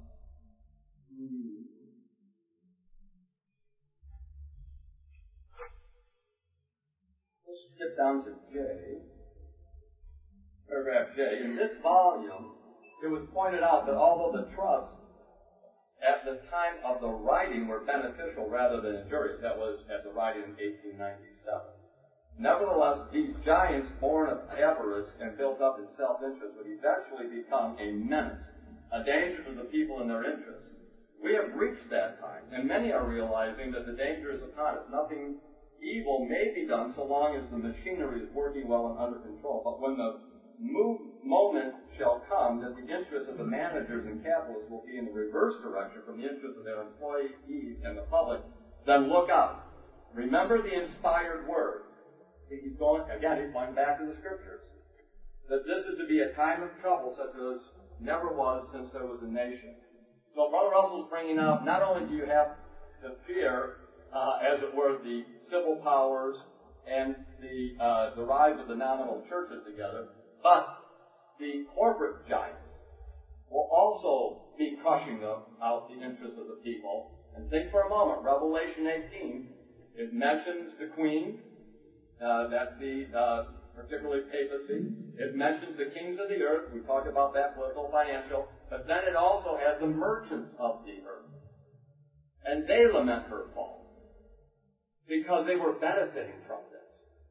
let's skip down to J, paragraph J. In this volume, it was pointed out that although the trusts at the time of the writing were beneficial rather than injurious, that was at the writing in eighteen ninety-seven. Nevertheless, these giants born of avarice and built up in self-interest would eventually become a menace, a danger to the people and their interests. We have reached that time, and many are realizing that the danger is upon us. Nothing evil may be done so long as the machinery is working well and under control. But when the move, moment shall come that the interests of the managers and capitalists will be in the reverse direction from the interests of their employees and the public, then look out. Remember the inspired word. He's going, again, he's going back to the Scriptures. That this is to be a time of trouble such as never was since there was a nation. So Brother Russell's bringing out, not only do you have to fear, uh, as it were, the civil powers and the, uh, the rise of the nominal churches together, but the corporate giants will also be crushing them out the interests of the people. And think for a moment, Revelation eighteen, it mentions the queen, uh, that's the, uh, particularly papacy. It mentions the kings of the earth. We talked about that, political, financial. But then it also has the merchants of the earth. And they lament her fall because they were benefiting from this.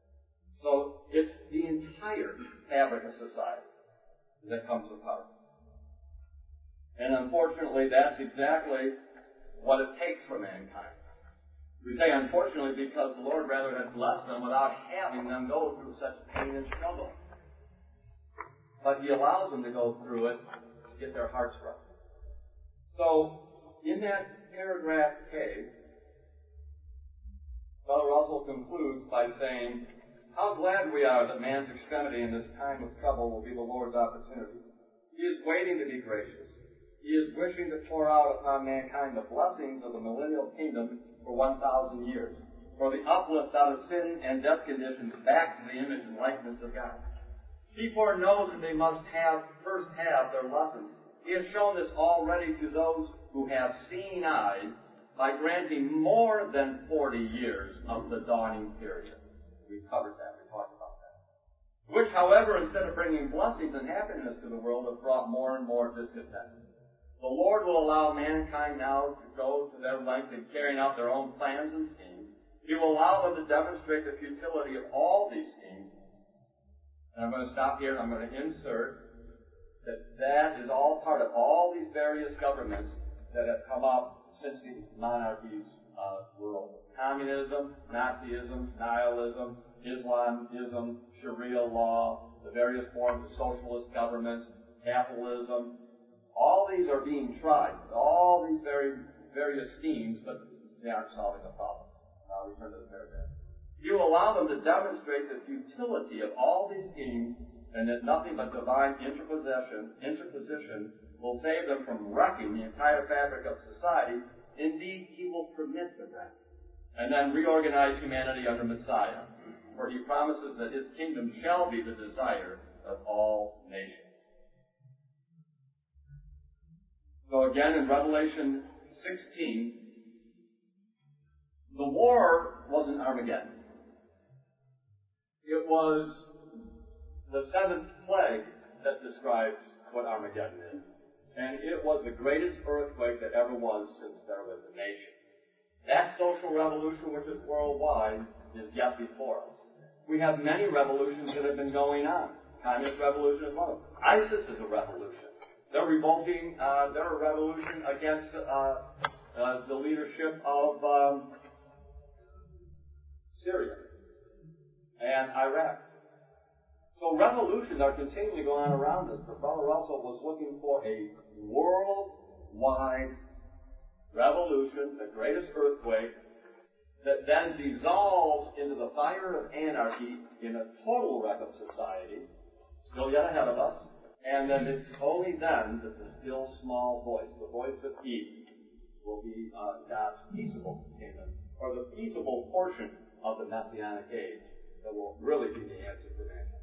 So it's the entire fabric of society that comes apart. And unfortunately, that's exactly what it takes for mankind. We say unfortunately because the Lord rather has blessed them without having them go through such pain and struggle. But He allows them to go through it to get their hearts right. So, in that paragraph K, Brother Russell concludes by saying, how glad we are that man's extremity in this time of trouble will be the Lord's opportunity. He is waiting to be gracious. He is wishing to pour out upon mankind the blessings of the millennial kingdom for one thousand years, for the uplift out of sin and death conditions back to the image and likeness of God. He foreknows that they must have first have their lessons. He has shown this already to those who have seeing eyes by granting more than forty years of the dawning period. We covered that. We talked about that. Which, however, instead of bringing blessings and happiness to the world, have brought more and more discontent. The Lord will allow mankind now to go to their length in carrying out their own plans and schemes. He will allow them to demonstrate the futility of all these schemes. And I'm going to stop here and I'm going to insert that that is all part of all these various governments that have come up since the monarchies uh, world. Communism, Nazism, nihilism, Islamism, Sharia law, the various forms of socialist governments, capitalism. All these are being tried, all these very various schemes, but they aren't solving the problem. I'll return to the paragraph. You allow them to demonstrate the futility of all these schemes, and that nothing but divine interposition, interposition will save them from wrecking the entire fabric of society. Indeed, He will permit the wreck, and then reorganize humanity under Messiah, for He promises that His kingdom shall be the desire of all nations. So again, in Revelation sixteen, the war wasn't Armageddon. It was the seventh plague that describes what Armageddon is. And it was the greatest earthquake that ever was since there was a nation. That social revolution, which is worldwide, is yet before us. We have many revolutions that have been going on. Communist revolution is one of them. ISIS is a revolution. They're revolting, uh, they're a revolution against uh, uh, the leadership of um, Syria and Iraq. So revolutions are continuing to go on around us. But Brother Russell was looking for a worldwide revolution, the greatest earthquake that then dissolves into the fire of anarchy in a total wreck of society, still yet ahead of us, and then it's only then that the still small voice, the voice of Eve, will be uh, God's peaceable kingdom, or the peaceable portion of the Messianic age that will really be the answer to mankind.